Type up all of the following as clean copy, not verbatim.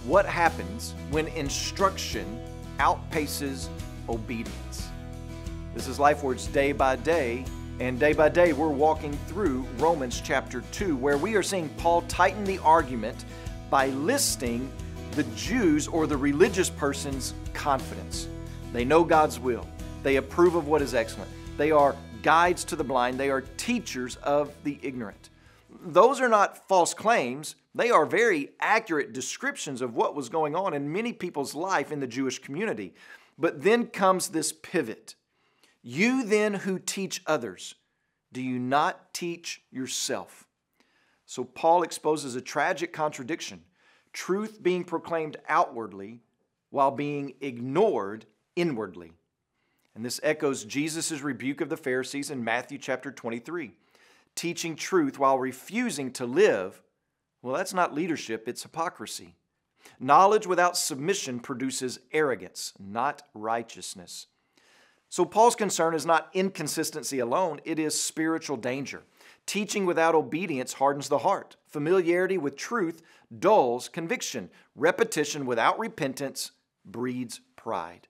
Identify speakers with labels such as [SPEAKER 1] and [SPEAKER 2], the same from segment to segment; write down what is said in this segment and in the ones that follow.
[SPEAKER 1] What happens when instruction outpaces obedience? This is LifeWords Day by Day, and day by day we're walking through Romans chapter 2, where we are seeing Paul tighten the argument by listing the Jews or the religious person's confidence. They know God's will. They approve of what is excellent. They are guides to the blind. They are teachers of the ignorant. Those are not false claims. They are very accurate descriptions of what was going on in many people's life in the Jewish community. But then comes this pivot. You then who teach others, do you not teach yourself? So Paul exposes a tragic contradiction, truth being proclaimed outwardly while being ignored inwardly. And this echoes Jesus' rebuke of the Pharisees in Matthew chapter 23. Teaching truth while refusing to live, well, that's not leadership, it's hypocrisy. Knowledge without submission produces arrogance, not righteousness. So Paul's concern is not inconsistency alone, it is spiritual danger. Teaching without obedience hardens the heart. Familiarity with truth dulls conviction. Repetition without repentance breeds pride.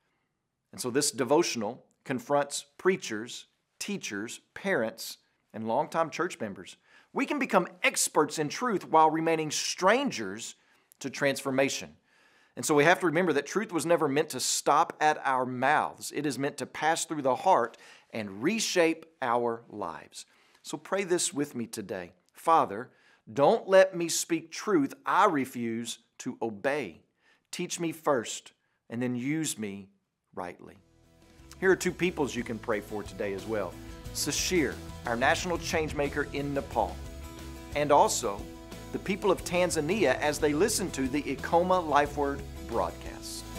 [SPEAKER 1] And so this devotional confronts preachers, teachers, parents, and longtime church members. We can become experts in truth while remaining strangers to transformation. And so we have to remember that truth was never meant to stop at our mouths. It is meant to pass through the heart and reshape our lives. So pray this with me today. Father, don't let me speak truth I refuse to obey. Teach me first and then use me rightly. Here are two peoples you can pray for today as well. Sashir, our national change maker in Nepal, and also the people of Tanzania as they listen to the Ikoma LifeWord broadcast.